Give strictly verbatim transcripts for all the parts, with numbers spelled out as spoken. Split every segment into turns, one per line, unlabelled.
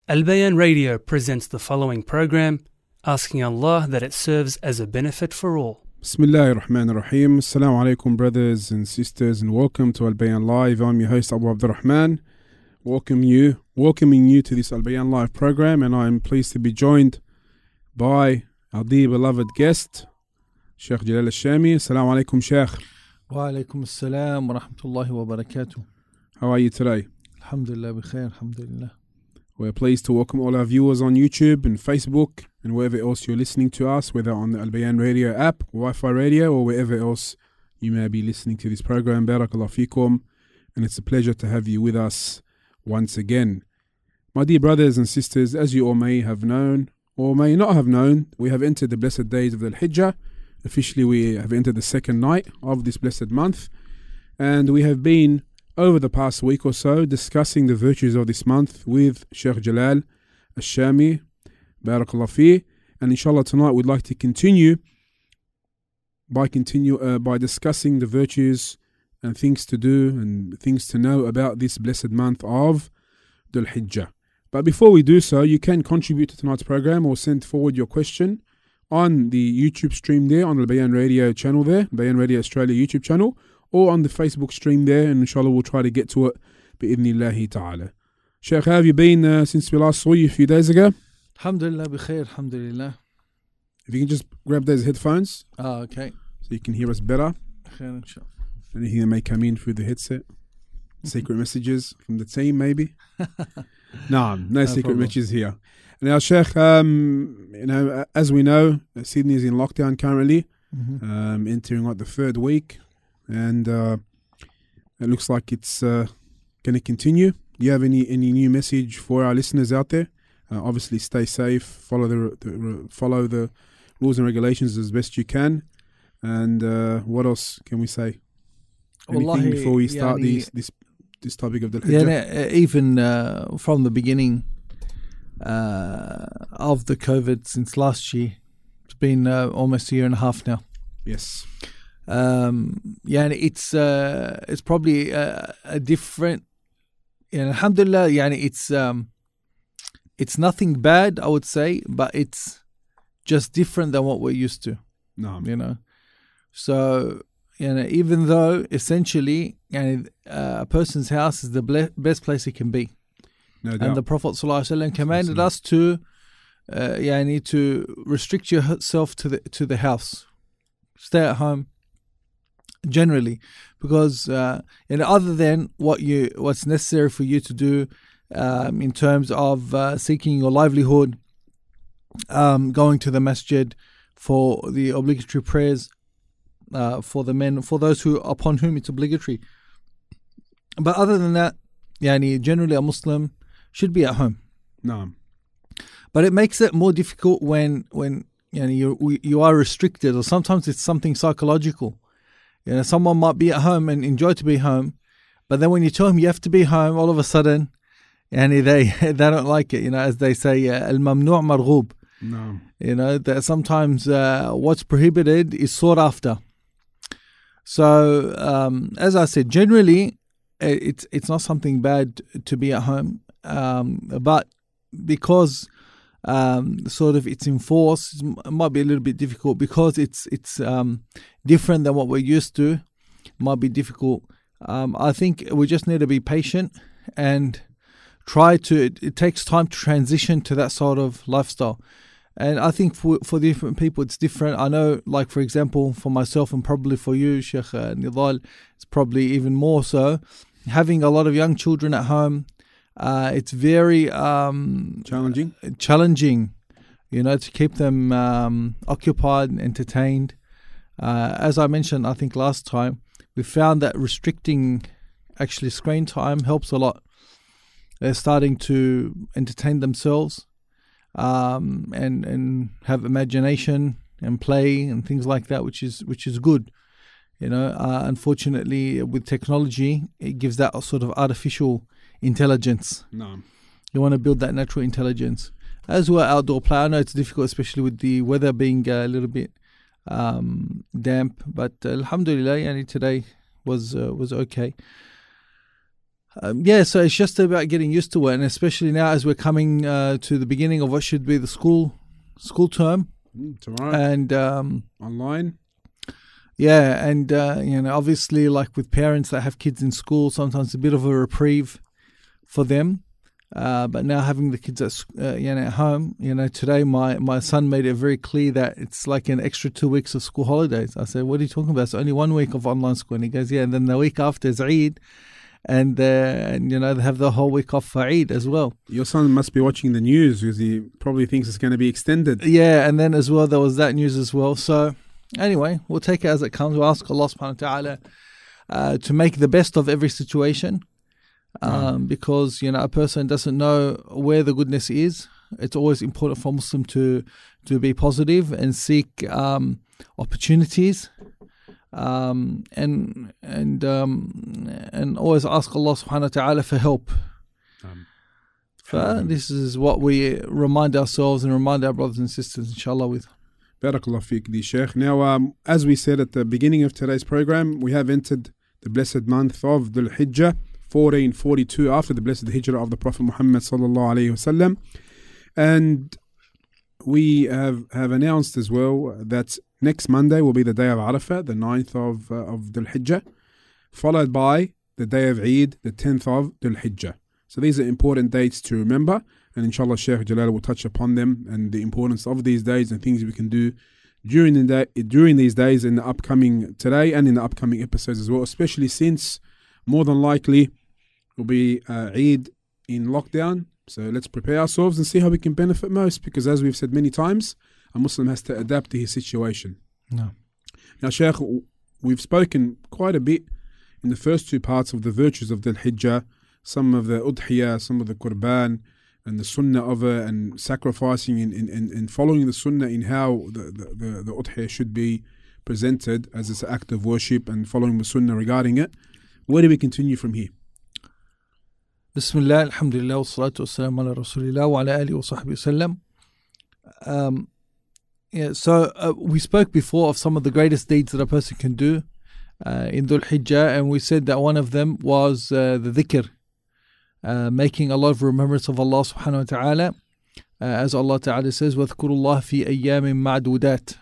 Al Bayan Radio presents the following program, asking Allah that it serves as a benefit for all.
Bismillahir Rahmanir Rahim. Assalamu alaikum, brothers and sisters, and welcome to Al Bayan Live. I'm your host Abu Abdurrahman. Welcome you, welcoming you to this Al Bayan Live program, and I am pleased to be joined by our dear beloved guest, Sheikh Jalal Al-Shami. Assalamu alaikum, Sheikh.
Wa alaikum assalam wa rahmatullahi wa barakatuh.
How are you today?
Alhamdulillah, bi khair, alhamdulillah.
We're pleased to welcome all our viewers on YouTube and Facebook and wherever else you're listening to us, whether on the Al Bayan Radio app, Wi-Fi radio, or wherever else you may be listening to this program. Barakallah fikum. And it's a pleasure to have you with us once again. My dear brothers and sisters, as you all may have known, or may not have known, we have entered the blessed days of the Hijjah. Officially, we have entered the second night of this blessed month. And we have been, over the past week or so, discussing the virtues of this month with Sheikh Jalal Al-Shami. Barakallah fi. And inshallah tonight we'd like to continue by continue uh, by discussing the virtues and things to do and things to know about this blessed month of Dhul Hijjah. But before we do so, you can contribute to tonight's program or send forward your question on the YouTube stream there, on the Bayan Radio channel there, Bayan Radio Australia YouTube channel, or on the Facebook stream there, and inshallah we'll try to get to it bi'idhnillahi ta'ala. Sheikh, how have you been uh, since we last saw you a few days ago?
Alhamdulillah, bi khair, alhamdulillah.
If you can just grab those headphones.
Ah, okay.
So you can hear us better.
Khair, inshallah.
Anything that may come in through the headset. Secret messages from the team, maybe. no, no, no secret problem. Messages here. Now, Sheikh, um, you know, as we know, Sydney is in lockdown currently, mm-hmm. um, entering like the third week, and uh, it looks like it's uh, going to continue. Do you have any, any new message for our listeners out there? Uh, obviously, stay safe, follow the, the follow the rules and regulations as best you can, and uh, what else can we say? Anything Wallahi, before we start yani, these, this this topic of the Hijjah?
Yeah, even uh, from the beginning uh, of the COVID since last year, it's been uh, almost a year and a half now.
Yes.
Um, yeah, and it's uh, it's probably a, a different. Yeah, alhamdulillah. Yeah, it's um, it's nothing bad, I would say, but it's just different than what we're used to.
No,
you know. So. You know, even though essentially you know, uh, a person's house is the ble- best place it can be.
No doubt.
And the Prophet ﷺ commanded Absolutely. us to uh, yeah, need to restrict yourself to the to the house. Stay at home generally. Because uh, you know, other than what you what's necessary for you to do um, in terms of uh, seeking your livelihood, um, going to the masjid for the obligatory prayers, Uh, for the men, for those who upon whom it's obligatory. But other than that, yani, generally a Muslim should be at home.
No.
But it makes it more difficult when when yani, you you are restricted, or sometimes it's something psychological. You know, someone might be at home and enjoy to be home, but then when you tell them you have to be home, all of a sudden, yani, they they don't like it. You know, as they say, al-mamnu' marghub.
No.
You know that sometimes uh, what's prohibited is sought after. So, um, as I said, generally, it's it's not something bad to be at home, um, but because um, sort of it's enforced, it might be a little bit difficult because it's it's um, different than what we're used to. It might be difficult. Um, I think we just need to be patient and try to. It, it takes time to transition to that sort of lifestyle. And I think for for different people it's different. I know, like for example, for myself and probably for you, Sheikh uh, Nidal, it's probably even more so. Having a lot of young children at home, uh, it's very um,
challenging.
Challenging, you know, to keep them um, occupied and entertained. Uh, as I mentioned, I think last time, we found that restricting actually screen time helps a lot. They're starting to entertain themselves. Um, and and have imagination and play and things like that, which is which is good, you know. Uh, unfortunately, with technology, it gives that sort of artificial intelligence.
No,
you want to build that natural intelligence. As well, outdoor play. I know it's difficult, especially with the weather being a little bit um, damp. But uh, alhamdulillah, yani today was uh, was okay. Um, yeah, so it's just about getting used to it, and especially now as we're coming uh, to the beginning of what should be the school school term.
Mm, tomorrow.
And um,
online.
Yeah, and uh, you know, obviously, like with parents that have kids in school, sometimes it's a bit of a reprieve for them. Uh, but now having the kids at uh, you know at home, you know, today my, my son made it very clear that it's like an extra two weeks of school holidays. I said, "What are you talking about? It's only one week of online school." And he goes, "Yeah." And then the week after is Eid, and uh, and you know they have the whole week off for Eid as well.
Your son must be watching the news because he probably thinks it's going to be extended.
Yeah, and then as well there was that news as well. So anyway, we'll take it as it comes. We'll ask Allah subhanahu wa ta'ala uh, to make the best of every situation. Um, because you know a person doesn't know where the goodness is. It's always important for a Muslim to to be positive and seek um, opportunities, um, and and um, and always ask Allah subhanahu wa ta'ala for help. Um, so this is what we remind ourselves and remind our brothers and sisters, inshallah, with.
Barakallah fiqh, di Sheikh. Now, um, as we said at the beginning of today's program, we have entered the blessed month of Dhul Hijjah, fourteen forty-two, after the blessed hijrah of the Prophet Muhammad sallallahu alaihi wasallam, and we have, have announced as well that next Monday will be the day of Arafah, the ninth of uh, of Dhul Hijjah, followed by the day of Eid, the tenth of Dhul Hijjah. So these are important dates to remember, and inshallah Shaykh Jalal will touch upon them and the importance of these days and things we can do during the day, during these days in the upcoming today and in the upcoming episodes as well, especially since more than likely will be uh, Eid in lockdown. So let's prepare ourselves and see how we can benefit most, because as we've said many times, a Muslim has to adapt to his situation.
No.
Now, Shaykh, we've spoken quite a bit in the first two parts of the virtues of Dhul Hijjah, some of the udhiyah, some of the qurban, and the sunnah of it, and sacrificing and in, in, in following the sunnah in how the, the, the, the udhiyah should be presented as an act of worship, and following the sunnah regarding it. Where do we continue from here?
Bismillah, alhamdulillah, wa salatu wa salam ala rasulillah wa ala alihi wa sahbihi sallam. Um, yeah, so uh, we spoke before of some of the greatest deeds that a person can do uh, in Dhul Hijjah, and we said that one of them was uh, the dhikr, uh, making a lot of remembrance of Allah subhanahu wa ta'ala, uh, as Allah ta'ala says, وَاذْكُرُوا اللَّهَ فِي أَيَّامٍ مَعْدُودَاتٍ,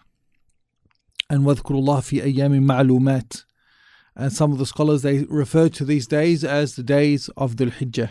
and وَاذْكُرُوا اللَّهَ فِي أَيَّامٍ مَعْلُومَاتٍ. And some of the scholars, they refer to these days as the days of Dhul Hijjah.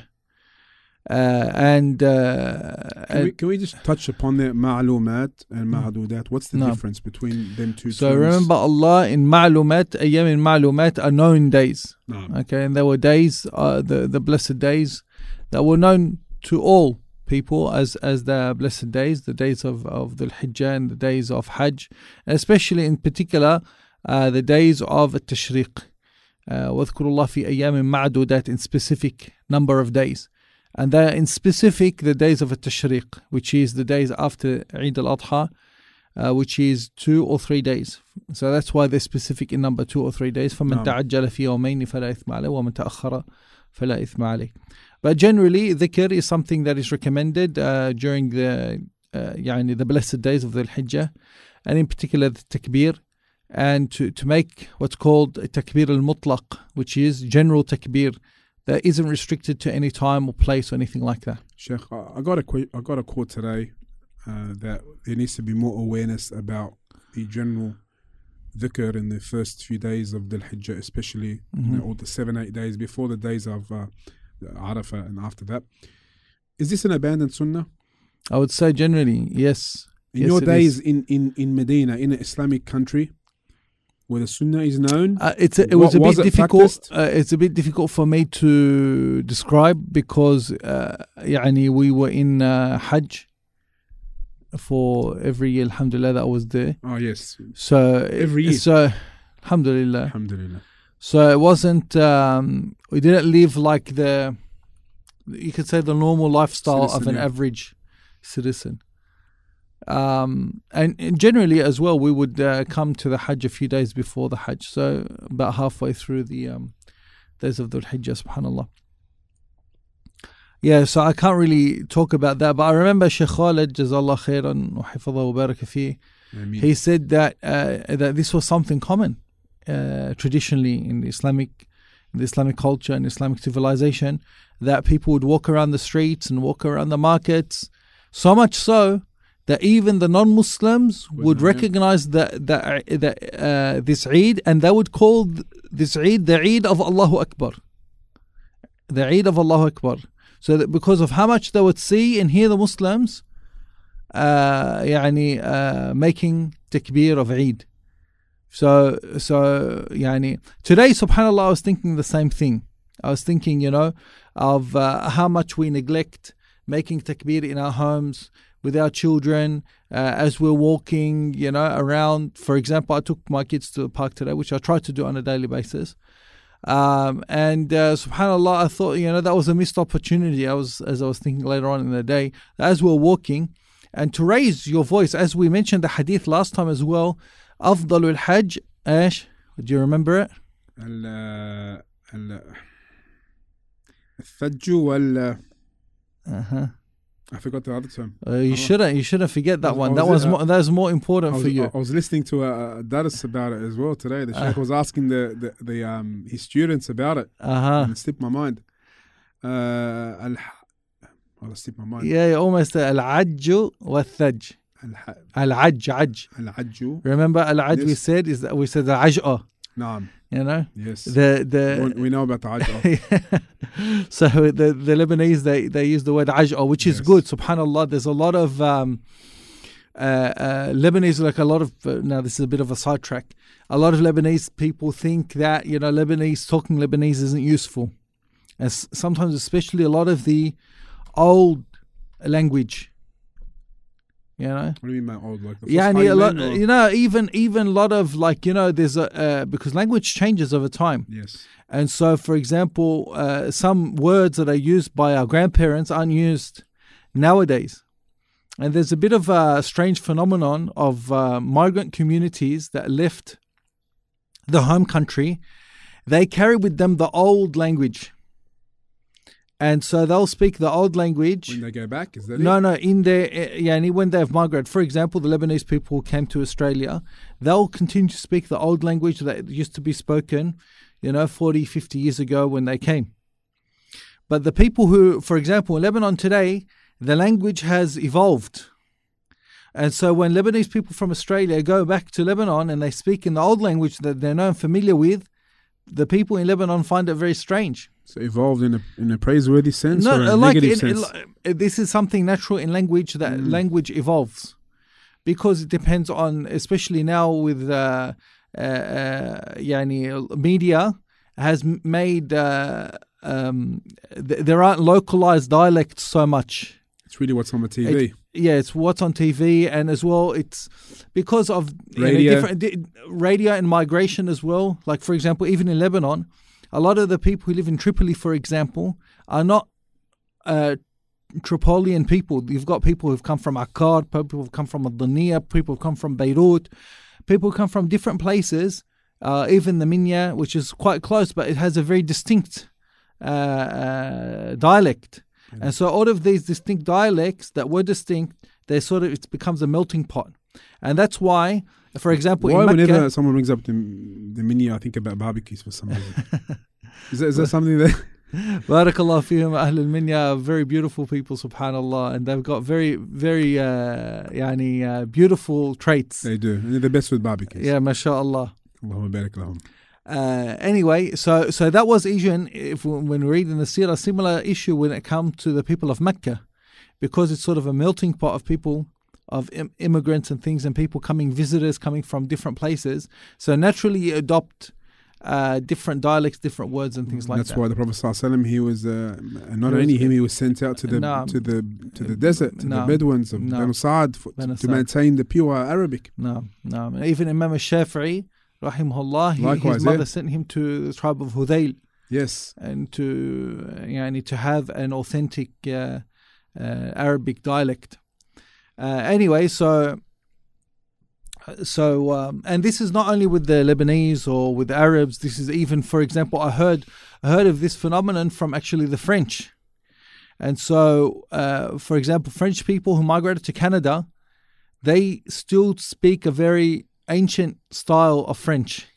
Uh, and, uh,
can, we, can we just touch upon the ma'lumat and ma'dudat? What's the
no.
difference between them two
so
terms?
remember, Allah in ma'lumat, ayyam in ma'lumat are known days.
No.
Okay, and there were days, uh, the, the blessed days, that were known to all people as, as the blessed days, the days of, of Dhul Hijjah and the days of Hajj, and especially in particular, uh, the days of Tashriq. وَاذْكُرُوا اللَّهَ فِي أَيَّامٍ مَعْدُودَاتٍ, in specific number of days. And they are in specific the days of Tashriq, which is the days after Eid al-Adha, uh, which is two or three days. So that's why they're specific in number, two or three days. فَمَنْ تَعَجَّلَ فِي يَوْمَيْنِ فَلَا إِثْمَ عَلَيْهِ وَمَنْ تَأَخَّرَ فَلَا إِثْمَ عَلَيْهِ. But generally, dhikr is something that is recommended uh, during the uh, يعني the blessed days of the Hijjah, and in particular the takbir, and to, to make what's called takbir al-mutlaq, which is general takbir that isn't restricted to any time or place or anything like that.
Sheikh, I got a qu- I got a quote today uh, that there needs to be more awareness about the general dhikr in the first few days of Dhul Hijjah, especially mm-hmm. you know, all the seven, eight days before the days of uh, Arafah and after that. Is this an abandoned sunnah?
I would say generally, yes.
In
yes,
your days
is.
in, in, in Medina, in an Islamic country, where the sunnah is known,
uh, it's a, it was
what,
a bit
was it
difficult. Uh, it's a bit difficult for me to describe because, uh, يعني we were in uh, Hajj for every year. Alhamdulillah, that I was there.
Oh yes.
So
every year.
So, Alhamdulillah.
Alhamdulillah.
So it wasn't. Um, we didn't live like the, you could say, the normal lifestyle
citizen,
of an
yeah.
average citizen. Um, and, and generally as well, we would uh, come to the Hajj a few days before the Hajj, so about halfway through the um, days of the Hijjah, subhanAllah. Yeah, so I can't really talk about that, but I remember Shaykh Khalid, Jazallah khairan wa hifadha wa baraka fi, he said that uh, that this was something common uh, traditionally in the Islamic in the Islamic culture and Islamic civilization, that people would walk around the streets and walk around the markets, so much so that even the non-Muslims would recognize that that, that uh, this Eid, and they would call this Eid the Eid of Allahu Akbar. The Eid of Allahu Akbar. So that because of how much they would see and hear the Muslims uh, يعني, uh, making takbir of Eid. So, so يعني, today, subhanAllah, I was thinking the same thing. I was thinking, you know, of uh, how much we neglect making takbir in our homes, with our children, uh, as we're walking, you know, around. For example, I took my kids to the park today, which I try to do on a daily basis. Um, and uh, subhanAllah, I thought, you know, that was a missed opportunity. I was, as I was thinking later on in the day, as we're walking, and to raise your voice, as we mentioned the hadith last time as well, أفضل الحج إيش? Do you remember it?
ال ال الثج وال
Uh-huh.
I forgot the other term.
Uh, you shouldn't. You shouldn't forget that
I was,
one.
I was,
that was
uh,
more. That was more important
I was,
for you.
I was listening to a, a dars about it as well today. The sheikh
Uh.
was asking the, the, the um his students about it.
Uh huh.
And it slipped my mind. Uh, al, well, it slipped my mind.
Yeah, almost al-ajju wa-thaj. Al-ajj, ajj.
Al-ajju.
Remember al-ajj?
Yes.
We said is that we said al-aj'a.
Naam.
You know.
Yes.
The the.
we, we know about the aj'a.
So the the Lebanese they they use the word aj'a, which is
Yes.
good. Subhanallah. There's a lot of um, uh, uh, Lebanese, like a lot of uh, now this is a bit of a sidetrack. A lot of Lebanese people think that, you know, Lebanese talking Lebanese isn't useful, and s- sometimes, especially a lot of the old language. You know.
What do you mean by old? Like the
Yeah, and
Fusha
a lot,
or-
you know, even even a lot of, like, you know, there's a uh, because language changes over time.
Yes.
And so, for example, uh, some words that are used by our grandparents aren't used nowadays. And there's a bit of a strange phenomenon of uh, migrant communities that left the home country. They carry with them the old language. And so they'll speak the old language.
When they go back, is that
No,
it?
no, in their, uh, yeah, and when they've migrated. For example, the Lebanese people who came to Australia, they'll continue to speak the old language that used to be spoken, you know, forty, fifty years ago when they came. But the people who, for example, in Lebanon today, the language has evolved. And so when Lebanese people from Australia go back to Lebanon and they speak in the old language that they're known familiar with, the people in Lebanon find it very strange.
So evolved in a in a praiseworthy sense
No,
or a
uh, like
negative
in-
sense?
in- this is something natural in language, that
Mm.
language evolves, because it depends on, especially now with uh, uh, uh, yani, media has m- made uh, um, th- there aren't localized dialects so much.
It's really what's on the T V.
It- Yeah, it's what's on T V, and as well, it's because of you know,
Radio.
different di- radio and migration as well. Like, for example, even in Lebanon, a lot of the people who live in Tripoli, for example, are not uh, Tripolian people. You've got people who've come from Akkad, people who've come from Adania, people who've come from Beirut, people who come from different places, uh, even the Minya, which is quite close, but it has a very distinct uh, uh, dialect.
Mm.
And so all of these distinct dialects that were distinct, they sort of, it becomes a melting pot. And that's why, for example,
Why
in Mecca,
whenever someone brings up the, the mini, I think about barbecues for some reason. is, that, is that something that...
Barakallah fihim, Ahl al-Minya are very beautiful people, subhanallah, and they've got very, very uh, yani, uh, beautiful traits.
They do. And they're the best with barbecues.
Yeah, mashallah.
Allahumma barik lahum.
Uh, anyway, so so that was issue, if when we're reading the seerah, a similar issue when it comes to the people of Mecca, because it's sort of a melting pot of people, of Im- immigrants and things, and people coming, visitors coming from different places. So naturally you adopt uh, different dialects, different words and things like
That's
that.
why the Prophet ﷺ, he was uh, not
He was-
only him, he was sent out to the
No.
to the to the desert, to
No.
the Bedouins of
No.
Banu Sa'ad for,
Banu
to
Sa'ad.
maintain the pure Arabic.
No, no. Even Imam al-Shafi'i, rahimahullah, he,
Likewise,
his mother
yeah.
sent him to the tribe of Hudayl,
Yes.
and to uh, yani, to have an authentic uh, uh, Arabic dialect. Uh, anyway, so so um, and this is not only with the Lebanese or with the Arabs. This is even, for example, I heard I heard of this phenomenon from actually the French. And so, uh, for example, French people who migrated to Canada, they still speak a very ancient style of French.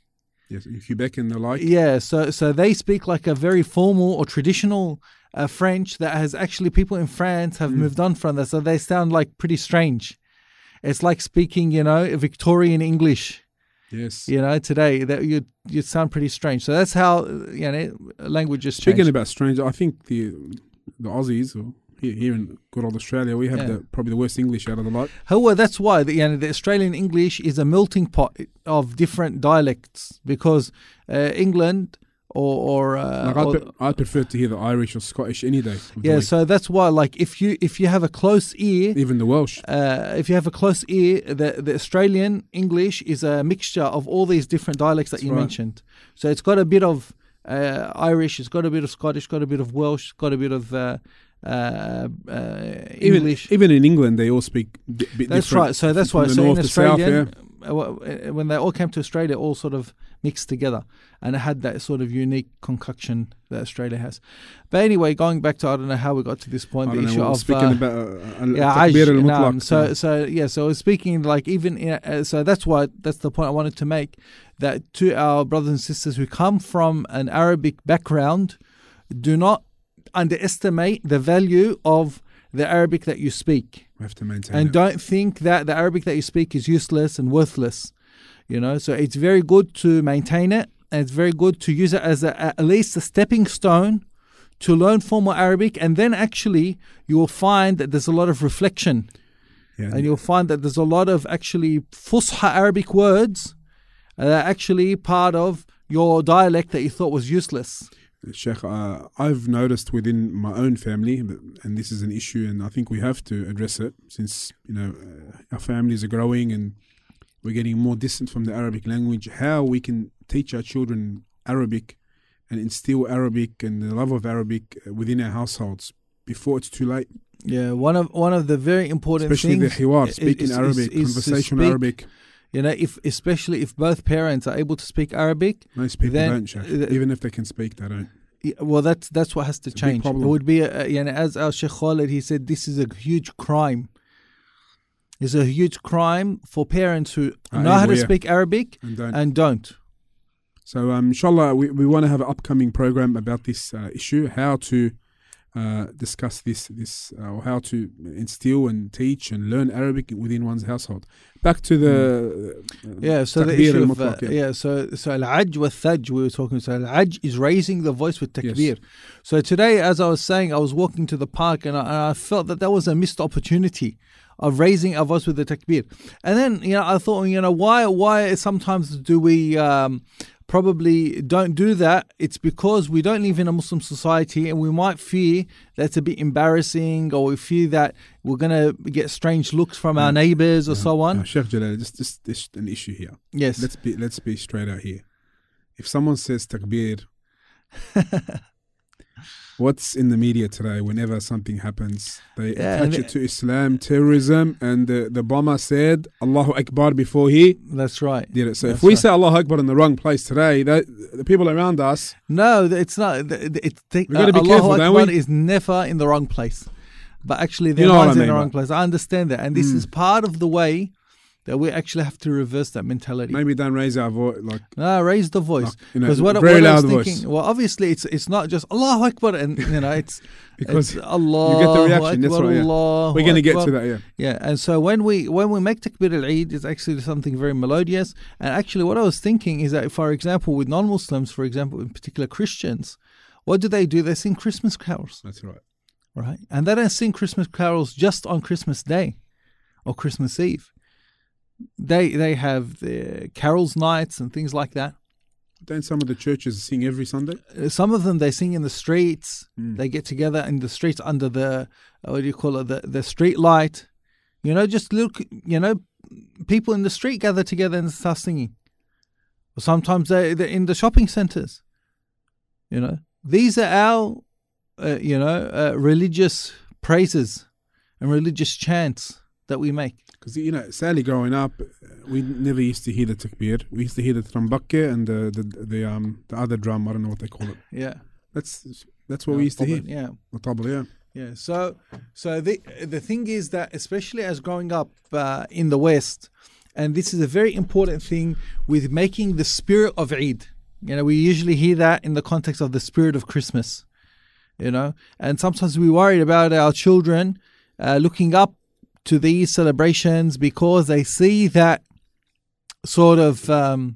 Yes, in Quebec and the like.
Yeah, so so they speak like a very formal or traditional uh, French that has actually people in France have
Mm.
moved on from that, so they sound like pretty strange. It's like speaking, you know, Victorian English,
Yes.
you know, today that you you sound pretty strange. So that's how you know languages change.
Speaking about strange, I think the the Aussies, or here, here in good old Australia, we have
Yeah.
the probably the worst English out of the lot.
However, that's why the, you know, the Australian English is a melting pot of different dialects because uh, England or or, uh,
Like I'd,
or
pre- I'd prefer to hear the Irish or Scottish any day. of the
yeah,
week.
so that's why like if you if you have a close ear,
Even the Welsh.
uh, if you have a close ear, the the Australian English is a mixture of all these different dialects that
That's
you
right.
mentioned. So it's got a bit of uh, Irish, it's got a bit of Scottish, got a bit of Welsh, it's got a bit of uh, uh, uh,
Even,
English.
even in England, they all speak di- bit
That's
different.
right. So that's
from
why.
the
So in
north to south,
Australia,
yeah.
uh, w- when they all came to Australia, all sort of mixed together, and it had that sort of unique concoction that Australia has. But anyway, going back to I don't know how we got to this point.
I
The
don't
issue
know, we're
of
speaking
uh,
about uh, al-
yeah,
takbir
Aj,
al-mutlaq.
naam. so so yeah, so I was speaking like even in, uh, so that's why that's the point I wanted to make, that to our brothers and sisters who come from an Arabic background, do not underestimate the value of the Arabic that you speak.
we have to maintain
And
it.
don't think that the Arabic that you speak is useless and worthless. You know, so it's very good to maintain it, and it's very good to use it as a, at least a stepping stone to learn formal Arabic, and then actually you will find that there's a lot of reflection,
Yeah,
and you'll find that there's a lot of actually Fusha Arabic words that are actually part of your dialect that you thought was useless.
Sheikh, uh, I've noticed within my own family, but- and this is an issue, and I think we have to address it since you know uh, our families are growing and we're getting more distant from the Arabic language. How we can teach our children Arabic and instill Arabic and the love of Arabic uh, within our households before it's too late.
Yeah, one of one of the very important
Especially the
things,
hiwar,
is-
speaking
is-
Arabic,
is- is to
conversational
speak-
Arabic.
you know, if especially if both parents are able to speak Arabic.
Most people
then-
don't, Sheikh.
uh,
Even if they can speak, they don't.
Yeah, well, that's that's what has to
It's a big
change. It
problem.
would be, a, you know, as our Sheikh Khalid, he said, this is a huge crime. It's a huge crime for parents who
Ah,
know how to
yeah.
speak Arabic
And don't.
and don't.
So, um, inshallah, we, we want to have an upcoming program about this uh, issue, how to uh, discuss this, this uh, or how to instill and teach and learn Arabic within one's household. Back to the uh,
Yeah, so the
takbir
issue of, uh,
al-mutlaq, yeah.
yeah, so so al-aj wa thaj we were talking. So al-aj is raising the voice with takbir.
Yes.
So today, as I was saying, I was walking to the park and I, and I felt that that was a missed opportunity of raising our voice with the takbir. And then, you know, I thought, you know, why why sometimes do we um, probably don't do that? It's because we don't live in a Muslim society and we might fear that's a bit embarrassing, or we fear that we're going to get strange looks from our
Yeah.
neighbors or
Yeah.
so on.
Uh, Sheikh Jalal, just, just, just an issue here.
Yes.
Let's be let's be straight out here. If someone says takbir, what's in the media today? Whenever something happens, they
Yeah, and
attach it to Islam, terrorism, and the, the bomber said Allahu Akbar before he
That's right.
did it. So if
That's
we
right.
say Allahu Akbar in the wrong place today, that, the people around us,
No, th- it's not. th- th- It's the,
We gotta be
Allahu
careful, don't
Akbar
we?
is never in the wrong place. But actually, their
You know what
mind's
I
in the
mean,
wrong
right?
place. I understand that, and this
Mm.
is part of the way that we actually have to reverse that mentality.
maybe don't raise our voice like,
No, raise the voice.
like you know,
Because what,
very
what I was
loud
thinking,
voice.
well, obviously, it's it's not just Allahu Akbar, and you know, it's
Because
it's Allah.
reaction, that's right, yeah.
Allah,
We're going to get to that, yeah.
Yeah, and so when we when we make takbir al-Eid, it's actually something very melodious. And actually, what I was thinking is that, for example, with non-Muslims, for example, in particular Christians, what do they do? They sing Christmas carols,
That's right.
right? And they don't sing Christmas carols just on Christmas Day or Christmas Eve. They they have the carols nights and things like that.
Don't some of the churches sing every Sunday?
Uh, Some of them they sing in the streets.
Mm.
They get together in the streets under the uh, what do you call it? The the street light. You know, just look. You know, people in the street gather together and start singing. Or sometimes they they're in the shopping centres. You know, these are our uh, you know uh, religious praises and religious chants that we make.
Because, you know, sadly growing up, uh, we never used to hear the takbir. We used to hear the trambake and the, the, the, um, the other drum. I don't know what they call it.
Yeah,
That's that's what we used to hear.
Yeah.
The tabla, yeah.
Yeah, so so the the thing is that especially as growing up uh, in the West, And this is a very important thing with making the spirit of Eid. You know, we usually hear that in the context of the spirit of Christmas. You know, and sometimes we're worried about our children uh, looking up to these celebrations because they see that sort of um,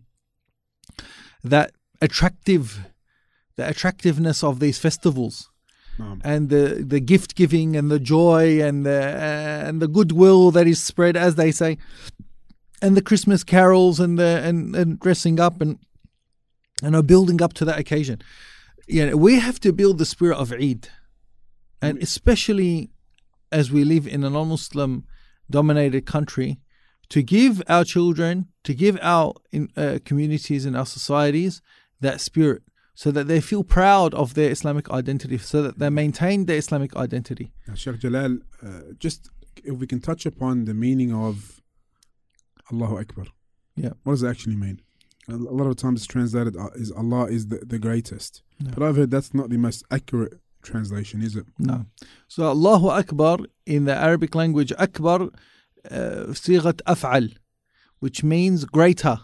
that attractive, the attractiveness of these festivals,
um,
and the, the gift giving and the joy and the uh, and the goodwill that is spread, as they say, and the Christmas carols and the and, and dressing up and and are building up to that occasion. You know, we have to build the spirit of Eid, and especially as we live in a non-Muslim dominated country, to give our children, to give our in, uh, communities and our societies that spirit, so that they feel proud of their Islamic identity, so that they maintain their Islamic identity.
Now, Sheikh Jalal, uh, just if we can touch upon the meaning of Allahu Akbar.
Yeah.
What does it actually mean? A lot of times it's translated as Allah is the, the greatest.
No.
But I've heard that's not the most accurate translation, is it?
No. So Allahu Akbar in the Arabic language, Akbar, sighat af'al, which means greater.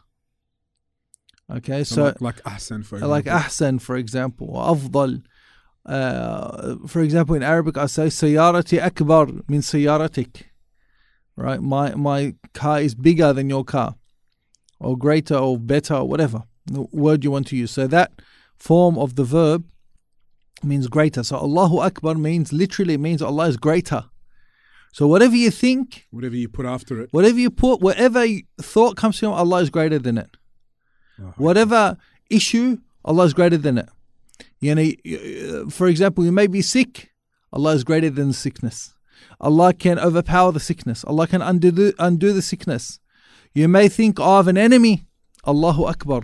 Okay, so,
so like, like Ahsan, for example.
Like Ahsan, for example, or Afdal. Uh, for example, in Arabic, I say Sayyarati Akbar means Sayyaratik. Right? My, my car is bigger than your car, or greater, or better, or whatever the word you want to use. So that form of the verb means greater. So Allahu Akbar means, literally means Allah is greater. So whatever you think,
whatever you put after it,
whatever you put, whatever thought comes to you, Allah is greater than it.
Oh,
Whatever issue, Allah is greater than it. You know, for example, you may be sick, Allah is greater than the sickness. Allah can overpower the sickness. Allah can undo the, undo the sickness. You may think of an enemy, Allahu Akbar.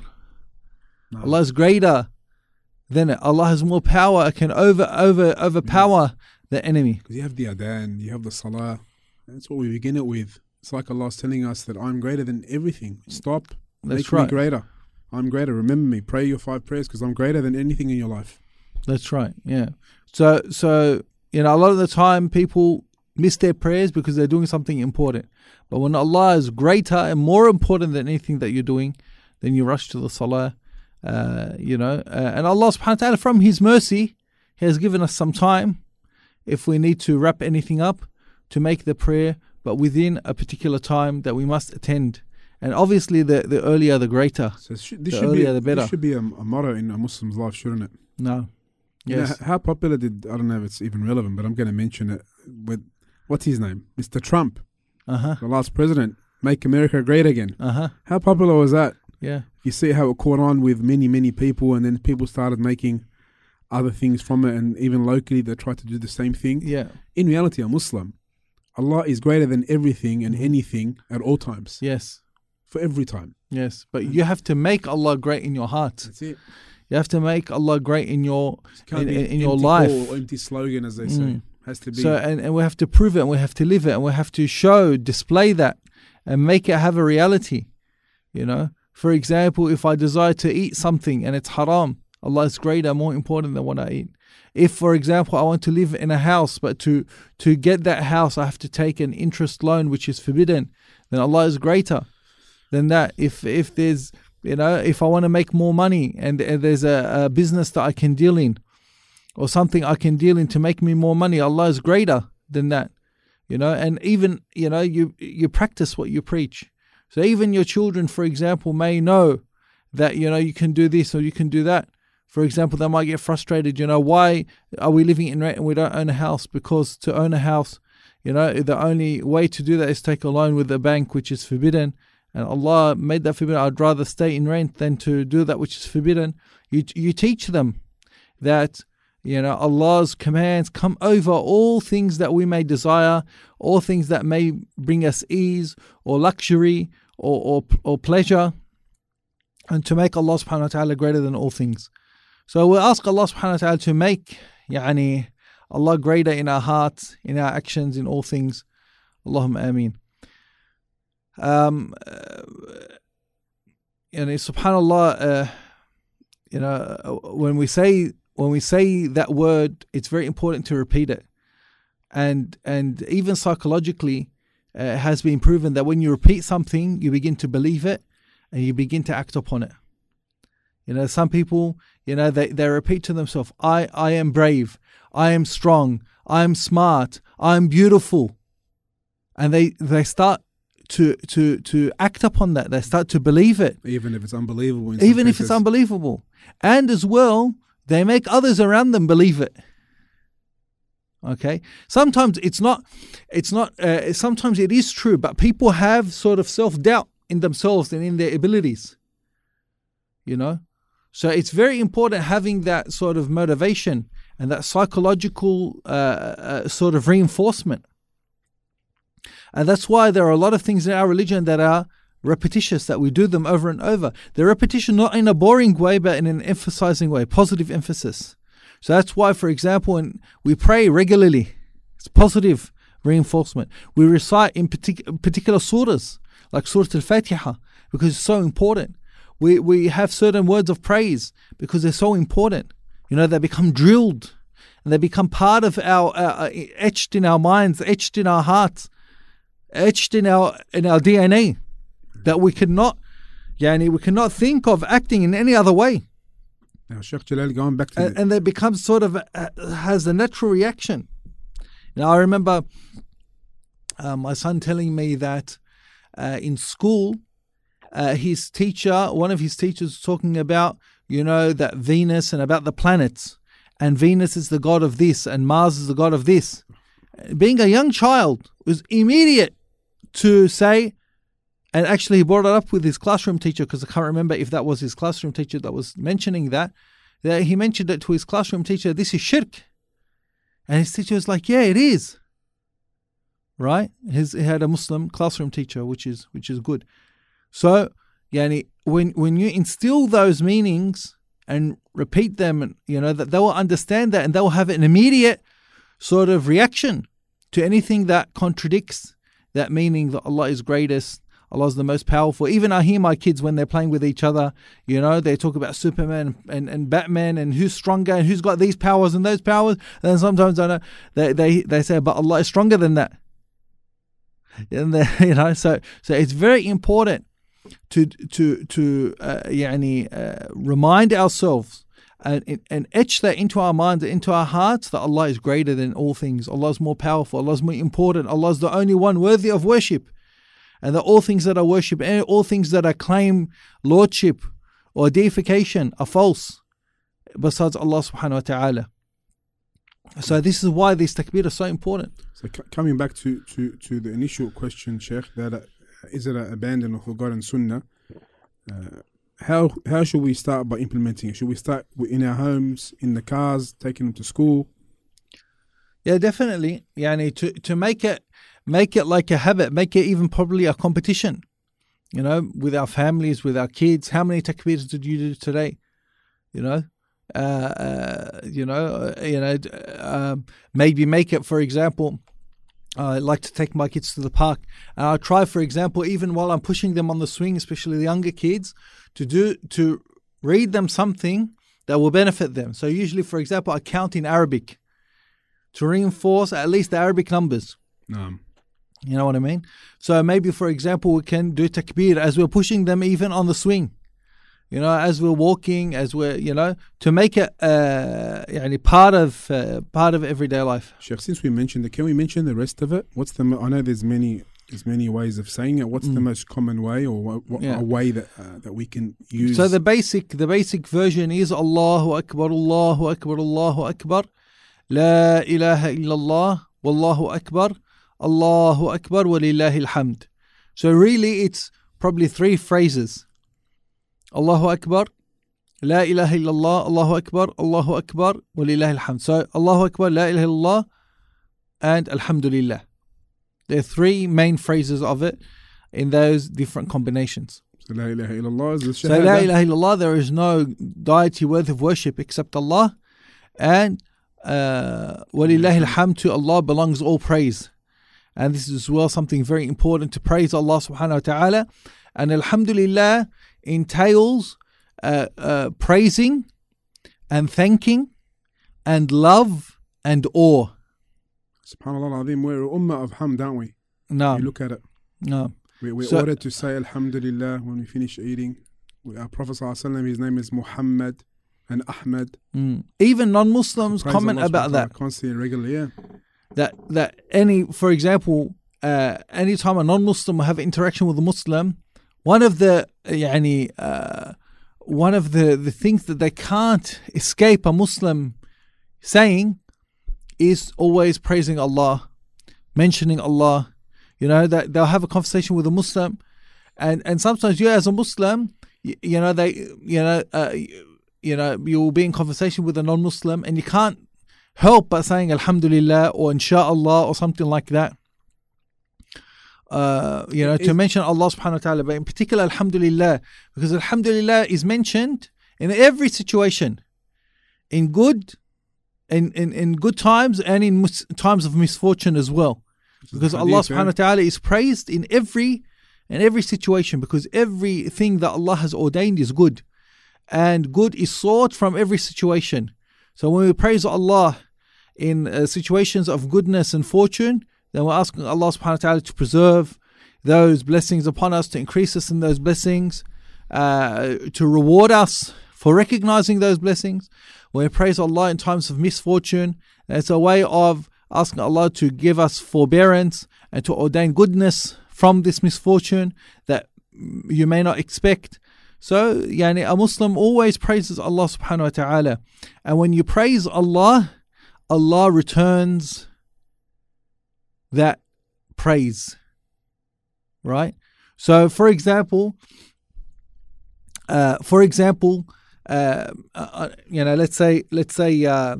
No.
Allah is greater than it. Allah has more power, can over over overpower mm. the enemy.
Because you have the adhan, you have the salah. That's what we begin it with. It's like Allah's telling us that I'm greater than everything. Stop.
That's
Make
right.
me greater. I'm greater. Remember me. Pray your five prayers because I'm greater than anything in your life.
That's right. Yeah. So, so you know, a lot of the time people miss their prayers because they're doing something important. But when Allah is greater and more important than anything that you're doing, then you rush to the salah. Uh, you know, uh, and Allah subhanahu wa ta'ala, from His mercy, He has given us some time, if we need to wrap anything up, to make the prayer, but within a particular time that we must attend. And obviously, the, the earlier, the greater.
So should, this
the
should
earlier,
be,
the better.
This should be a, a motto in a Muslim's life, shouldn't it?
No.
You
Yes.
know, how popular did, I don't know if it's even relevant, but I'm going to mention it with, what's his name? Mister Trump,
Uh-huh.
the last president. Make America great again.
Uh-huh.
How popular was that?
Yeah.
You see how it caught on with many, many people, and then people started making other things from it, and even locally they tried to do the same thing.
Yeah.
In reality, a Muslim, Allah is greater than everything and anything at all times.
Yes.
For every time.
Yes. But you have to make Allah great in your heart.
That's it.
You have to make Allah great in your
Can't
in,
be
in, in your
empty
life.
call or empty slogan, as they say.
Mm.
Has to be.
So and, and we have to prove it, and we have to live it, and we have to show, display that, and make it have a reality. You know, for example, if I desire to eat something and it's haram, Allah is greater, more important than what I eat. If, for example, I want to live in a house, but to to get that house I have to take an interest loan which is forbidden, then Allah is greater than that. If if there's you know, if I want to make more money and, and there's a, a business that I can deal in, or something I can deal in to make me more money, Allah is greater than that. You know, and even, you know, you you practice what you preach. So even your children, for example, may know that, you know, you can do this or you can do that. For example, they might get frustrated, you know, why are we living in rent and we don't own a house? Because to own a house, you know, the only way to do that is take a loan with a bank, which is forbidden. And Allah made that forbidden. I'd rather stay in rent than to do that which is forbidden. You you teach them that, you know, Allah's commands come over all things that we may desire, all things that may bring us ease or luxury or or, or pleasure, and to make Allah subhanahu wa ta'ala greater than all things. So we ask Allah subhanahu wa ta'ala to make يعني, Allah greater in our hearts, in our actions, in all things. Allahumma ameen. Um, uh, and subhanallah, uh, you know, when we say when we say that word, it's very important to repeat it, and and even psychologically, uh, has been proven that when you repeat something, you begin to believe it and you begin to act upon it. You know, some people, you know, they, they repeat to themselves, I, I am brave, I am strong, I am smart, I am beautiful. And they, they start to, to, to act upon that. They start to believe it.
Even if it's unbelievable. In
Even
some
if
cases.
it's unbelievable. And as well, they make others around them believe it. Okay. Sometimes it's not, it's not, uh, sometimes it is true, but people have sort of self-doubt in themselves and in their abilities. You know? So it's very important having that sort of motivation and that psychological uh, uh, sort of reinforcement. And that's why there are a lot of things in our religion that are repetitious, that we do them over and over. They're repetition not in a boring way, but in an emphasizing way, positive emphasis. So that's why, for example, when we pray regularly, it's positive reinforcement. We recite in partic- particular surahs, like Surah Al-Fatiha, because it's so important. We we have certain words of praise because they're so important. You know, they become drilled and they become part of our, uh, etched in our minds, etched in our hearts, etched in our in our D N A, that we cannot, yani, we cannot think of acting in any other way.
Now, Sheikh Jalal, going back to
And, and they become sort of, uh, has a natural reaction. Now, I remember uh, my son telling me that uh, in school, uh, his teacher, one of his teachers was talking about, you know, that Venus and about the planets. And Venus is the god of this and Mars is the god of this. Being a young child, was immediate to say, and actually he brought it up with his classroom teacher, because I can't remember if that was his classroom teacher that was mentioning that, that he mentioned it to his classroom teacher, this is shirk. And his teacher was like, yeah, it is. Right? His, he had a Muslim classroom teacher, which is which is good. So, yani, when when you instill those meanings and repeat them, you know, that they will understand that and they will have an immediate sort of reaction to anything that contradicts that meaning that Allah is greatest, Allah is the most powerful. Even I hear my kids when they're playing with each other, you know, they talk about Superman and, and Batman and who's stronger and who's got these powers and those powers. And then sometimes I know they, they, they say, but Allah is stronger than that. And they, you know, so so it's very important to to to uh, yani, uh, remind ourselves and and etch that into our minds, into our hearts, that Allah is greater than all things. Allah is more powerful. Allah is more important. Allah is the only one worthy of worship. And that all things that are worship and all things that are claim lordship or deification are false besides Allah subhanahu wa ta'ala. So this is why this takbir is so important.
So c- coming back to, to, to the initial question, Sheikh, that uh, is it an abandon of God and Sunnah? Uh, how how should we start by implementing it? Should we start in our homes, in the cars, taking them to school?
Yeah, definitely. Yani to to make it make it like a habit, make it even probably a competition. You know, with our families, with our kids. How many takbirs did you do today? You know. Uh, uh, you know, uh, you know, uh, maybe make it, for example, uh, I like to take my kids to the park, and I try, for example, even while I'm pushing them on the swing, especially the younger kids, to do to read them something that will benefit them. So usually, for example, I count in Arabic to reinforce at least the Arabic numbers.
Um.
You know what I mean? So maybe, for example, we can do takbir as we're pushing them even on the swing. You know, as we're walking, as we're, you know, to make it uh, يعني part of uh, part of everyday life.
Sheikh, since we mentioned it, can we mention the rest of it? What's the? I know there's many there's many ways of saying it. What's mm. the most common way, or what, what
yeah.
a way that uh, that we can use?
So the basic the basic version is Allahu Akbar, Allahu Akbar, Allahu Akbar, La ilaha illallah, Wallahu Akbar, Allahu Akbar, Walillahi alhamd. So really, it's probably three phrases. Allahu Akbar, La ilaha illallah, Allahu Akbar, Allahu Akbar, Walillahi alhamd. So Allahu Akbar, La ilaha illallah, and Alhamdulillah. There are three main phrases of it in those different combinations.
So La ilaha illallah is the
shahada. So La ilaha illallah, there is no deity worthy of worship except Allah, and uh, Walillahi alhamd, to Allah belongs all praise. And this is as well something very important, to praise Allah subhanahu wa ta'ala. And Alhamdulillah entails uh, uh, praising and thanking and love and awe.
SubhanAllah al-Azim, we're an ummah of hamd, aren't we?
No,
You look at it.
no.
We, we're
So-
ordered to say Alhamdulillah when we finish eating. We, our Prophet ﷺ, his name is Muhammad and Ahmed.
Mm. Even non-Muslims
Praise
comment
Allah
about
subhanahu wa
that.
ta'ala Constantly and regularly, yeah.
That that any, for example, uh, anytime a non-Muslim will have interaction with a Muslim, one of the يعني, uh, one of the, the things that they can't escape a Muslim saying is always praising Allah, mentioning Allah. You know, that they'll have a conversation with a Muslim, and, and sometimes you as a Muslim, you, you know, they, you know, uh, you know, you'll be in conversation with a non-Muslim, and you can't help but saying Alhamdulillah or Insha'Allah or something like that. Uh, you know,
Is-
to mention Allah subhanahu wa ta'ala, but in particular Alhamdulillah, because Alhamdulillah is mentioned in every situation, in good, in, in, in good times and in mis- times of misfortune as well. Because Allah
Hadith, yeah.
subhanahu wa ta'ala is praised in every in every situation, because everything that Allah has ordained is good, and good is sought from every situation. So when we praise Allah in uh, situations of goodness and fortune, then we're asking Allah subhanahu wa ta'ala to preserve those blessings upon us, to increase us in those blessings, uh, to reward us for recognizing those blessings. When we praise Allah in times of misfortune, it's a way of asking Allah to give us forbearance and to ordain goodness from this misfortune that you may not expect. So, yani, a Muslim always praises Allah subhanahu wa ta'ala. And when you praise Allah, Allah returns that praise. Right? So, for example, uh, for example, uh, uh, you know, let's say, let's say, uh,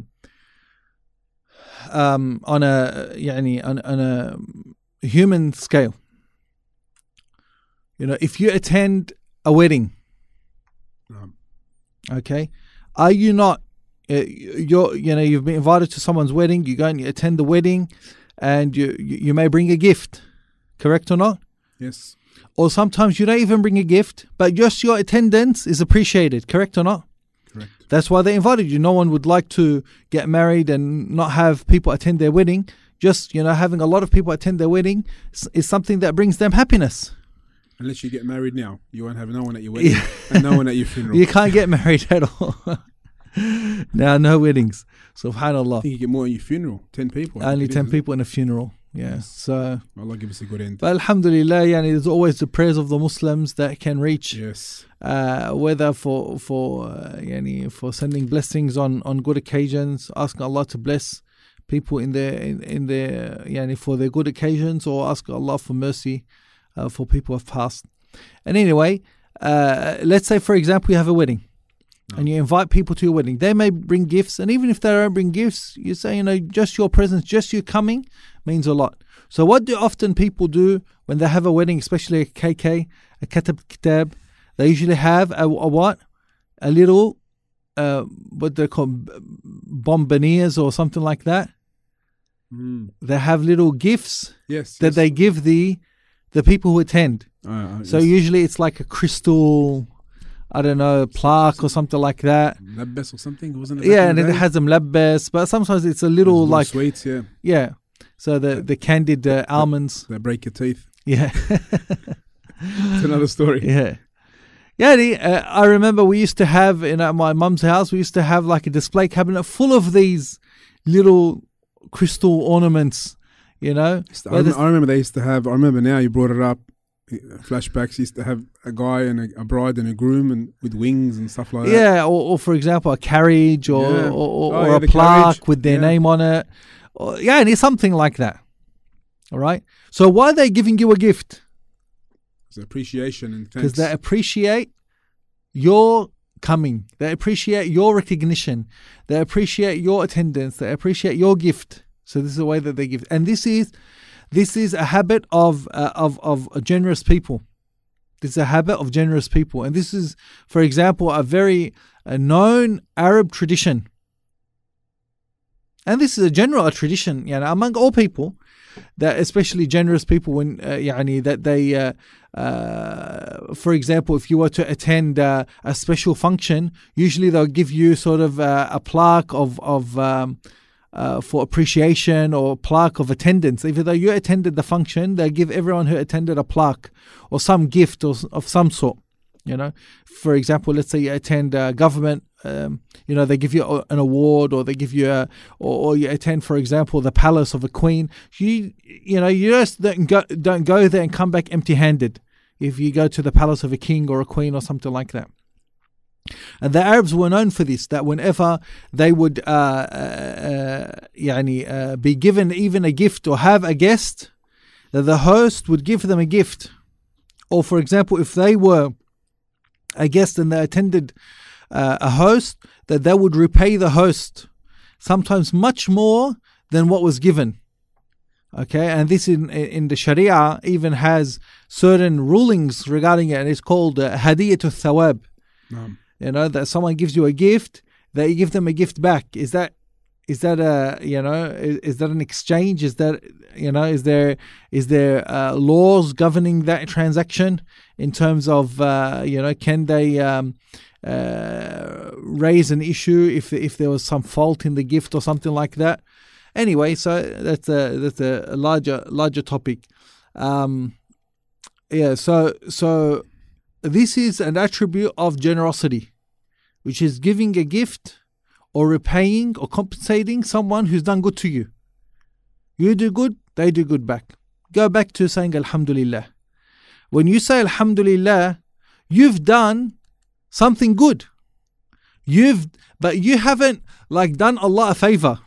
um, on a, يعني, on, on a human scale, you know, if you attend a wedding,
Um,
okay, are you not, uh, you're, you know, you've been invited to someone's wedding, you go and you attend the wedding, and you you may bring a gift, correct or not?
yes.
Or sometimes you don't even bring a gift, but just your attendance is appreciated, correct or not?
Correct.
That's why they invited you. No one would like to get married and not have people attend their wedding. Just, you know, having a lot of people attend their wedding is- is something that brings them happiness.
Unless you get married now, you won't have no one at your wedding and no one at your funeral.
You can't get married at all. Now, no weddings. Subhanallah.
I think you get more at your funeral. Ten people. I think
Only
it is,
ten
isn't it?
people in a funeral. Yeah.
Yes.
So,
Allah give us a good end.
but alhamdulillah, yani, there's always the prayers of the Muslims that can reach,
Yes.
uh, whether for for uh, yani, for sending blessings on, on good occasions, asking Allah to bless people in their in, in their yani, for their good occasions, or asking Allah for mercy uh, for people who have passed. And anyway, uh, let's say for example you have a wedding.
No.
And you invite people to your wedding. They may bring gifts, and even if they don't bring gifts, you say, you know, just your presence, just you coming means a lot. So what do often people do when they have a wedding, especially a K K, a katab kitab? They usually have a, a what? A little, uh, what they call b- bomboniers or something like that.
Mm.
They have little gifts
Yes.
that
yes.
they give the the people who attend.
Uh, uh,
So
yes.
usually it's like a crystal, I don't know, plaque or something like that.
Labbas or something, wasn't it?
Yeah,
back
and
in
it
the day?
has them labbas, but sometimes it's a
Those
little like,
sweets, yeah.
yeah. So the, the candied uh, almonds,
They break your teeth.
yeah.
It's another story.
Yeah. Yeah, the, uh, I remember we used to have in uh, my mum's house, we used to have like a display cabinet full of these little crystal ornaments, you know.
I,
Where
rem-
there's-
I remember they used to have. I remember now you brought it up. uh, Flashbacks used to have a guy and a, a bride and a groom and with wings and stuff like that.
Yeah, or, or for example, a carriage or,
Yeah.
or, or,
Oh,
or
yeah,
a
the
plaque
carriage.
with their
Yeah.
name on it. Or, yeah, and it's something like that. All right. So why are they giving you a gift?
It's appreciation and
Because
thanks.
they appreciate your coming. They appreciate your recognition. They appreciate your attendance. They appreciate your gift. So this is the way that they give. And this is this is a habit of uh, of of generous people. This is a habit of generous people. And this is, for example, a very uh, known Arab tradition. And this is a general tradition, you know, among all people, that especially generous people, when uh, يعني, that they, uh, uh, for example, if you were to attend uh, a special function, usually they'll give you sort of uh, a plaque of of um, uh, for appreciation or plaque of attendance. Even though you attended the function, they give everyone who attended a plaque or some gift or, of some sort. You know, for example, let's say you attend uh, government. Um, you know, they give you an award, or they give you a, or, or you attend, for example, the palace of a queen. You, you know, you just don't go, don't go there and come back empty-handed. If you go to the palace of a king or a queen or something like that. And the Arabs were known for this, that whenever they would uh, uh, يعني, uh, be given even a gift or have a guest, that the host would give them a gift. Or for example, if they were a guest and they attended uh, a host, that they would repay the host sometimes much more than what was given. Okay, and this in in the Sharia even has certain rulings regarding it, and it's called uh, Hadiyatul Thawab.
Um,
You know, that someone gives you a gift, that you give them a gift back. Is that is that a you know is, is that an exchange? Is that you know is there is there uh, laws governing that transaction in terms of uh, you know can they um, uh, raise an issue if if there was some fault in the gift or something like that? Anyway, so that's a that's a larger larger topic. Um, yeah, so so this is an attribute of generosity, which is giving a gift or repaying or compensating someone who's done good to you. You do good, they do good back. Go back to saying Alhamdulillah. When you say Alhamdulillah, you've done something good. You've but you haven't like done Allah a favor.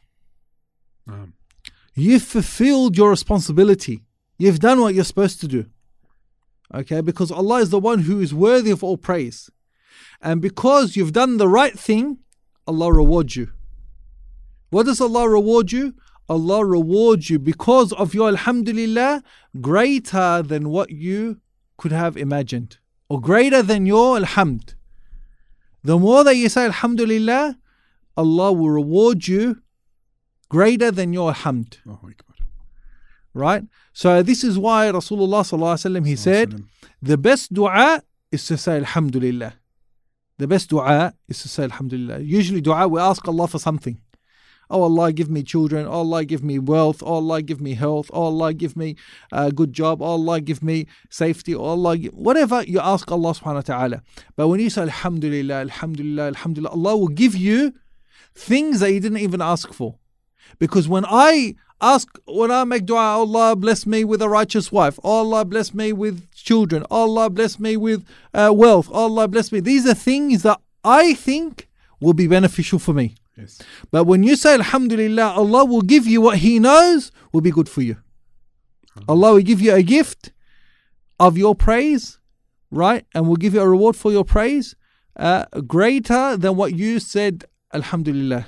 um,
You've fulfilled your responsibility. You've done what you're supposed to do. Okay, because Allah is the one who is worthy of all praise. And because you've done the right thing, Allah rewards you. What does Allah reward you? Allah rewards you because of your Alhamdulillah greater than what you could have imagined, or greater than your Alhamd. The more that you say Alhamdulillah, Allah will reward you greater than your Alhamd.
Allahu Akbar.
Right? So this is why Rasulullah sallallahu alaihi wasallam, he said, the best dua is to say Alhamdulillah. The best dua is to say Alhamdulillah. Usually dua, we ask Allah for something. Oh Allah, give me children. Oh Allah, give me wealth. Oh Allah, give me health. Oh Allah, give me a good job. Oh Allah, give me safety. Oh Allah, give... whatever you ask Allah subhanahu wa ta'ala. But when you say Alhamdulillah, Alhamdulillah, Alhamdulillah, Allah will give you things that you didn't even ask for. Because when I ask, when I make dua, Allah bless me with a righteous wife. Allah bless me with children. Allah bless me with uh, wealth. Allah bless me. These are things that I think will be beneficial for me.
Yes.
But when you say Alhamdulillah, Allah will give you what He knows will be good for you. Allah will give you a gift of your praise, right? And will give you a reward for your praise uh, greater than what you said Alhamdulillah.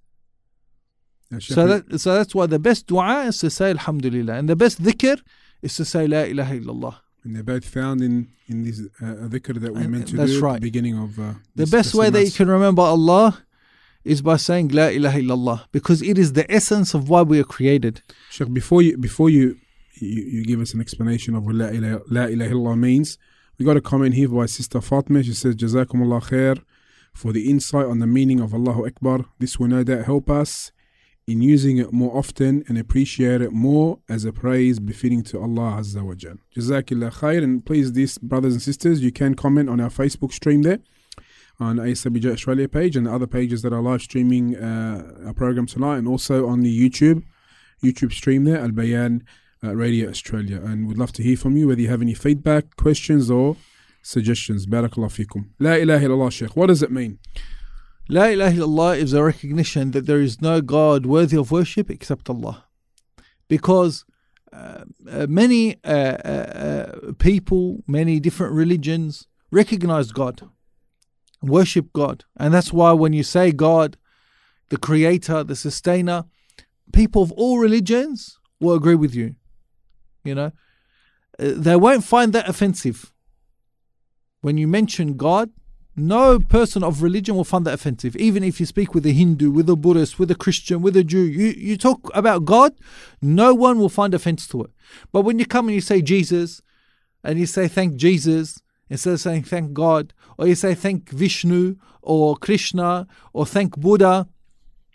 So that so that's why the best dua is to say Alhamdulillah, and the best dhikr is to say La ilaha illallah.
And they're both found in in this uh, dhikr that we
And
meant to
that's
do at
right.
the beginning of uh,
The
this,
best
this
way that you
mass.
can remember Allah is by saying La ilaha illallah, because it is the essence of why we are created.
Sheikh, before you before you, you you give us an explanation of what La ilaha, La ilaha illallah means, we got a comment here by Sister Fatima. She says, Jazakumullah khair for the insight on the meaning of Allahu Akbar. This will no doubt help us in using it more often and appreciate it more as a praise befitting to Allah Azza wa Jal. Jazakillah khair. And please, these brothers and sisters, you can comment on our Facebook stream there, on A S W J Australia page, and the other pages that are live streaming uh, our program tonight, and also on the YouTube YouTube stream there, Al Bayan uh, Radio Australia. And we'd love to hear from you, whether you have any feedback, questions or suggestions. Barakallah fikum. La ilaha illallah, Sheikh. What does it mean?
La ilaha illallah is a recognition that there is no God worthy of worship except Allah. Because uh, uh, many uh, uh, uh, people, many different religions recognize God, worship God. And that's why when you say God, the creator, the sustainer, people of all religions will agree with you. You know, uh, they won't find that offensive. When you mention God, no person of religion will find that offensive. Even if you speak with a Hindu, with a Buddhist, with a Christian, with a Jew, you, you talk about God, no one will find offense to it. But when you come and you say Jesus, and you say thank Jesus, instead of saying thank God, or you say thank Vishnu, or Krishna, or thank Buddha,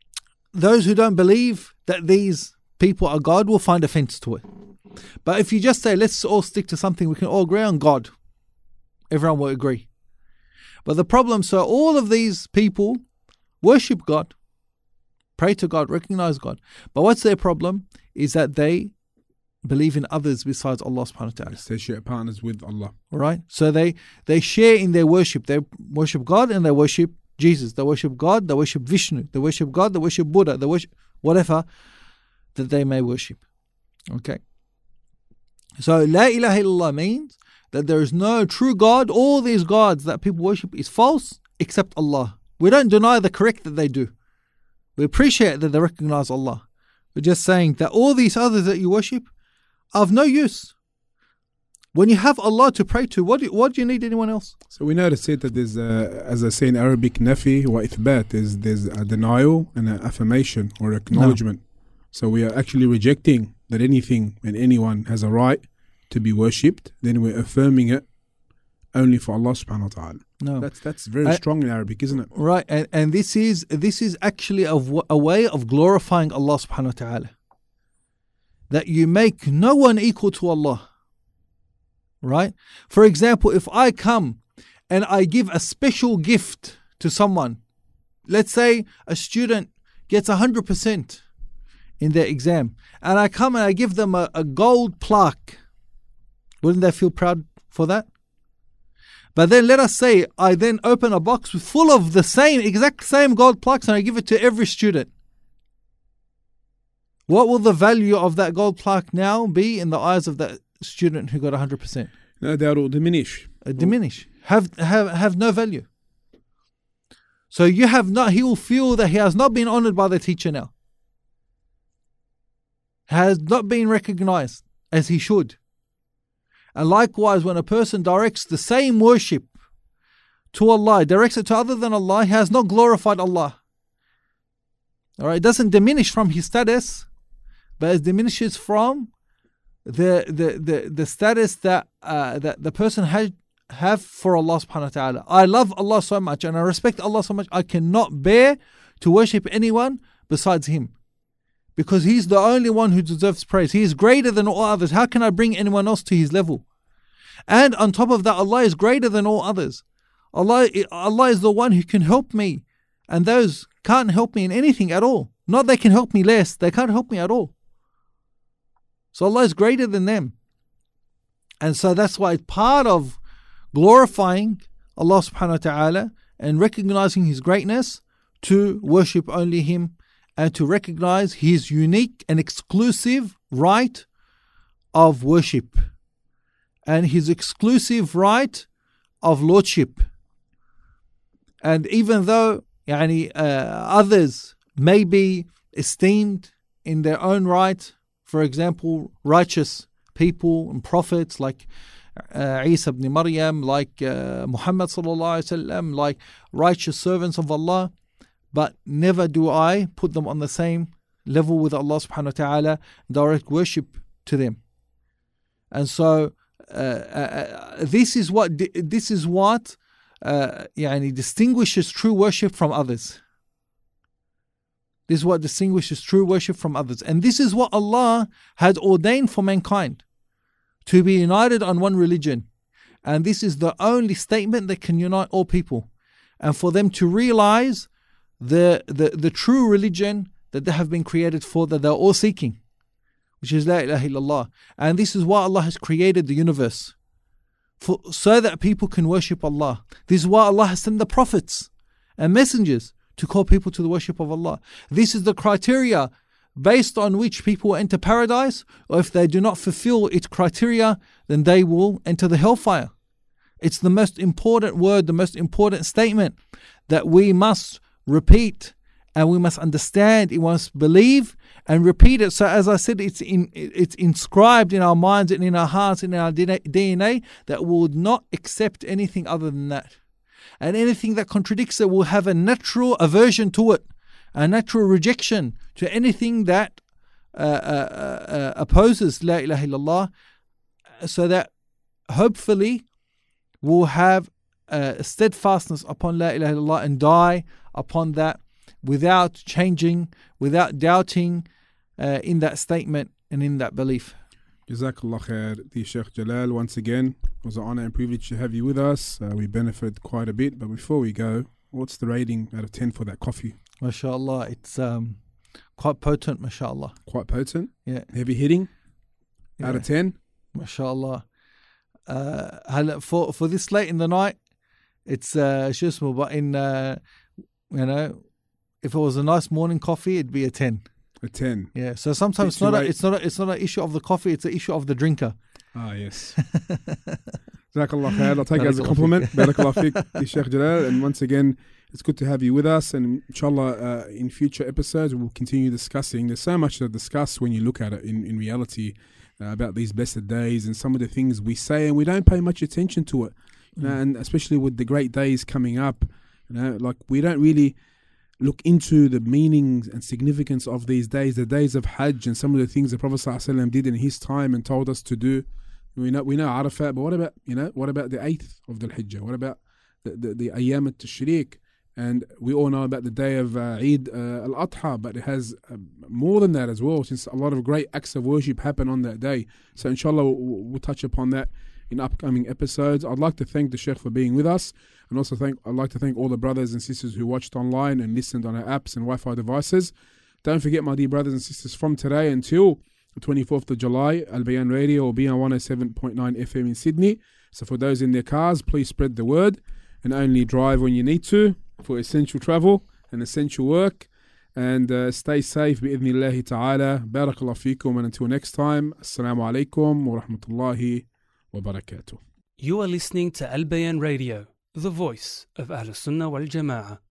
those who don't believe that these people are God will find offense to it. But if you just say, let's all stick to something we can all agree on, God, everyone will agree. But the problem, so all of these people worship God, pray to God, recognize God. But what's their problem is that they believe in others besides Allah subhanahu wa ta'ala.
Associate partners with Allah.
All right. So they, they share in their worship. They worship God and they worship Jesus. They worship God, they worship Vishnu. They worship God, they worship Buddha. They worship whatever that they may worship. Okay. So La ilaha illallah means that there is no true God. All these gods that people worship is false except Allah. We don't deny the correct that they do. We appreciate that they recognize Allah. We're just saying that all these others that you worship are of no use. When you have Allah to pray to, what do, what do you need anyone else?
So we know to say that there's, a, as I say in Arabic, nafi wa ithbat, there's, there's a denial and an affirmation or acknowledgement. No. So we are actually rejecting that anything and anyone has a right to be worshipped. Then we're affirming it only for Allah subhanahu wa ta'ala.
No.
That's that's very
I,
strong in Arabic, isn't it?
Right, and, and this is this is actually a, a way of glorifying Allah subhanahu wa ta'ala. That you make no one equal to Allah. Right? For example, if I come and I give a special gift to someone, let's say a student gets one hundred percent in their exam, and I come and I give them a, a gold plaque, wouldn't they feel proud for that? But then let us say I then open a box full of the same, exact same gold plaques and I give it to every student. What will the value of that gold plaque now be in the eyes of that student who got one hundred percent?
No, that will diminish.
Uh, diminish. Have, have, have no value. So you have not, he will feel that he has not been honored by the teacher now. Has not been recognized as he should. And likewise, when a person directs the same worship to Allah, directs it to other than Allah, he has not glorified Allah. All right, it doesn't diminish from his status, but it diminishes from the the the, the status that uh, that the person has have for Allah subhanahu wa ta'ala. I love Allah so much and I respect Allah so much, I cannot bear to worship anyone besides Him. Because He's the only one who deserves praise. He is greater than all others. How can I bring anyone else to His level? And on top of that, Allah is greater than all others. Allah, Allah is the one who can help me. And those can't help me in anything at all. Not they can help me less, they can't help me at all. So Allah is greater than them. And so that's why it's part of glorifying Allah subhanahu wa ta'ala and recognizing His greatness to worship only Him and to recognize His unique and exclusive right of worship and His exclusive right of lordship. And even though yani, uh, others may be esteemed in their own right, for example, righteous people and prophets like uh, Isa ibn Maryam, like uh, Muhammad sallallahu alaihi wasallam, like righteous servants of Allah, but never do I put them on the same level with Allah subhanahu wa ta'ala, direct worship to them. And so uh, uh, this is what this is what uh, yani distinguishes true worship from others. This is what distinguishes true worship from others. And this is what Allah has ordained for mankind, to be united on one religion. And this is the only statement that can unite all people. And for them to realize the, the, the true religion that they have been created for, that they're all seeking, which is La ilaha illallah. And this is why Allah has created the universe, for, so that people can worship Allah. This is why Allah has sent the prophets and messengers to call people to the worship of Allah. This is the criteria based on which people will enter paradise, or if they do not fulfill its criteria, then they will enter the hellfire. It's the most important word, the most important statement that we must repeat and we must understand, we must believe and repeat it. So as I said, it's in, it's inscribed in our minds and in our hearts and in our D N A that we would not accept anything other than that. And anything that contradicts it will have a natural aversion to it, a natural rejection to anything that uh, uh, uh, opposes La ilaha illallah, so that hopefully we'll have a steadfastness upon La ilaha illallah and die upon that without changing, without doubting uh, in that statement and in that belief.
Jazakallah khair, the Sheikh Jalal. Once again, it was an honor and privilege to have you with us. Uh, we benefited quite a bit, but before we go, what's the rating out of ten for that coffee?
MashaAllah, it's um, quite potent, mashallah.
Quite potent?
Yeah.
Heavy hitting?
Yeah.
Out of ten?
MashaAllah. Uh, for, for this late in the night, it's uh, shusmo, but in, uh, you know, if it was a nice morning coffee, it'd be a ten.
A ten.
Yeah. So sometimes it's not, a, it's not a, it's not an issue of the coffee, it's an issue of the drinker.
Ah, yes. Jazakallah khair. I'll take it as a compliment. Barakallah fiqh, Sheikh Jalal. And once again, it's good to have you with us. And inshallah, uh, in future episodes, we'll continue discussing. There's so much to discuss when you look at it in, in reality uh, about these blessed days and some of the things we say and we don't pay much attention to it. You know, and especially with the great days coming up, you know, like we don't really look into the meanings and significance of these days, the days of Hajj and some of the things the Prophet ﷺ did in his time and told us to do. We know we know Arafat, but what about, you know, what about the eighth of the Hijjah? What about the the, the Ayyam al-Tashriq? And we all know about the day of uh, Eid uh, al-Adha, but it has uh, more than that as well, since a lot of great acts of worship happen on that day. So inshallah, we'll, we'll touch upon that in upcoming episodes. I'd like to thank the Sheikh for being with us, and also thank I'd like to thank all the brothers and sisters who watched online and listened on our apps and Wi-Fi devices. Don't forget, my dear brothers and sisters, from today until the twenty-fourth of July, Al Bayan Radio will be on one oh seven point nine F M in Sydney. So for those in their cars, please spread the word and only drive when you need to for essential travel and essential work. And uh, stay safe, bi'idhnillahi ta'ala. Barakallah feekum, and until next time, assalamu alaikum wa rahmatullahi wa barakatuh.
You are listening to Al Bayan Radio, the voice of Ahl Sunnah wal Jama'ah.